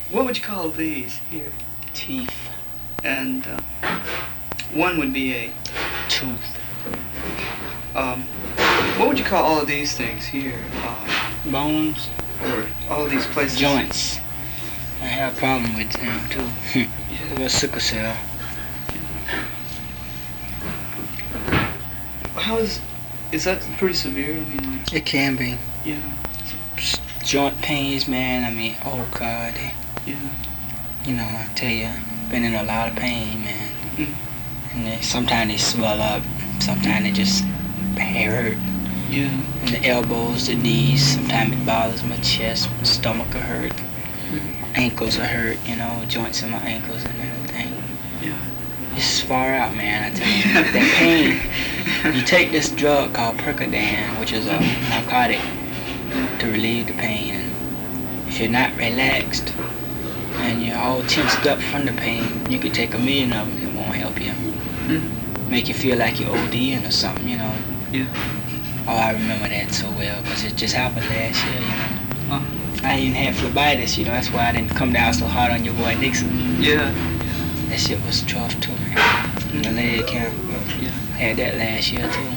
What would you call these here? Teeth. And one would be a Tooth. What would you call all of these things here? Bones. Or all of these places? Joints. I have a problem with them too. With sickle cell. How is that pretty severe? I mean, like, It can be. yeah, Joint pains, man. I mean, oh God. yeah. You know, I tell you, been in a lot of pain, man. Mm. And sometimes they swell up. Sometimes they just hurt. Yeah. And the elbows, the knees. Sometimes it bothers my chest. My stomach will hurt. Ankles will hurt. You know, joints in my ankles and everything. Yeah. It's far out, man. I tell you, that pain. You take this drug called Percodan, which is a narcotic to relieve the pain. And if you're not relaxed and you're all tensed up from the pain, you could take 1,000,000 of them and it won't help you. Make you feel like you're ODing or something, you know. Yeah. Oh, I remember that so well because it just happened last year, you know. I even had phlebitis, you know. That's why I didn't come down so hard on your boy Nixon. Yeah. That shit was tough too, man. The leg count. Yeah. I had that last year too.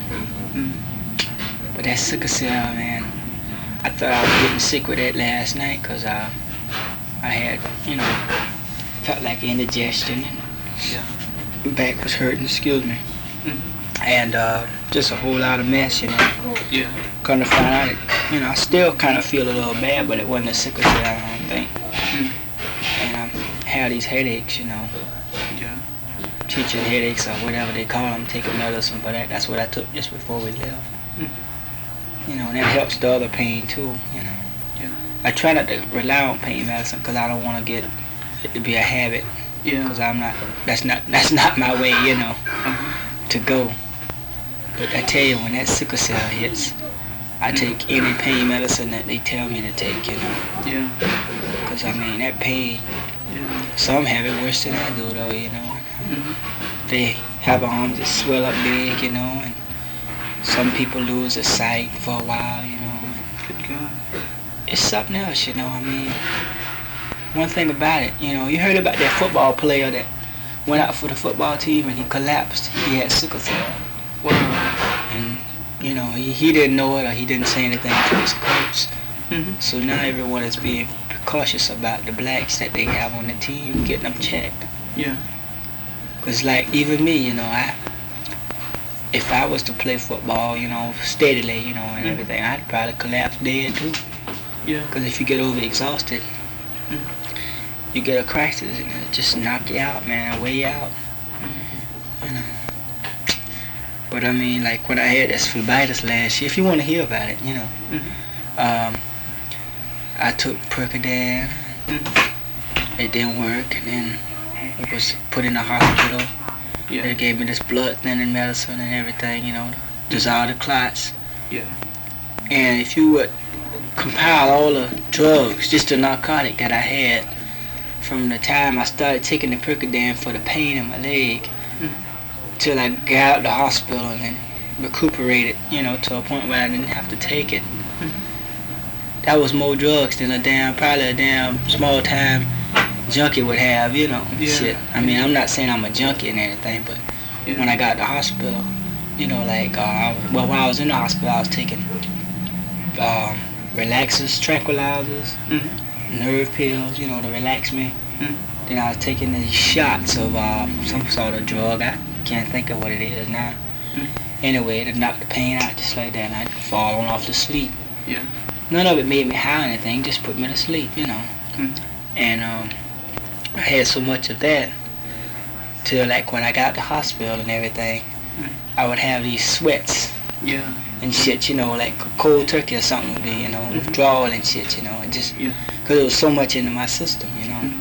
But that sickle cell, man, I thought I was getting sick with that last night because I had, you know, felt like indigestion and Yeah. back was hurting, excuse me. And just a whole lot of mess, you know. Yeah. Come to find out, you know, I still kind of feel a little bad, but it wasn't a sickle cell, I don't think. And I had these headaches, you know. Yeah. Teaching headaches or whatever they call them, taking medicine for that. That's what I took just before we left. You know, and that helps the other pain too, you know. Yeah. I try not to rely on pain medicine because I don't want to get it to be a habit. Yeah. Because that's not my way, you know, to go. But I tell you, when that sickle cell hits, I take any pain medicine that they tell me to take, you know. Yeah. Because, I mean, that pain, Yeah. some have it worse than I do, though, you know. They have arms that swell up big, you know, and some people lose their sight for a while, you know. Good God. It's something else, you know, I mean. One thing about it, you know, you heard about that football player that went out for the football team and he collapsed. He had sickle cell. Wow. And, you know, he didn't know it or he didn't say anything to his coach. So now everyone is being cautious about the blacks that they have on the team, getting them checked. Yeah. Because, like, even me, you know, if I was to play football, you know, steadily, you know, and everything, I'd probably collapse dead, too. Yeah. Because if you get overexhausted, you get a crisis and it just knock you out, man, way out. You know. But, I mean, like, when I had this phlebitis last year, if you want to hear about it, you know, I took Percodan. It didn't work, and then I was put in the hospital. Yeah. They gave me this blood thinning medicine and everything, you know, to dissolve the clots. Yeah. And if you would compile all the drugs, just the narcotic that I had from the time I started taking the Percodan for the pain in my leg till I got out of the hospital and then recuperated, you know, to a point where I didn't have to take it. That was more drugs than probably a damn small time junkie would have, you know, shit. I mean, I'm not saying I'm a junkie and anything, but when I got to the hospital, you know, like, while I was in the hospital, I was taking relaxers, tranquilizers, nerve pills, you know, to relax me. Then I was taking these shots of some sort of drug. I can't think of what it is now. Anyway, to knock the pain out just like that, and I'd fall on off to sleep. Yeah. None of it made me high or anything, just put me to sleep, you know. And I had so much of that till, like, when I got to the hospital and everything, I would have these sweats and shit, you know, like cold turkey or something would be, you know, withdrawal and shit, you know, and just because it was so much into my system, you know.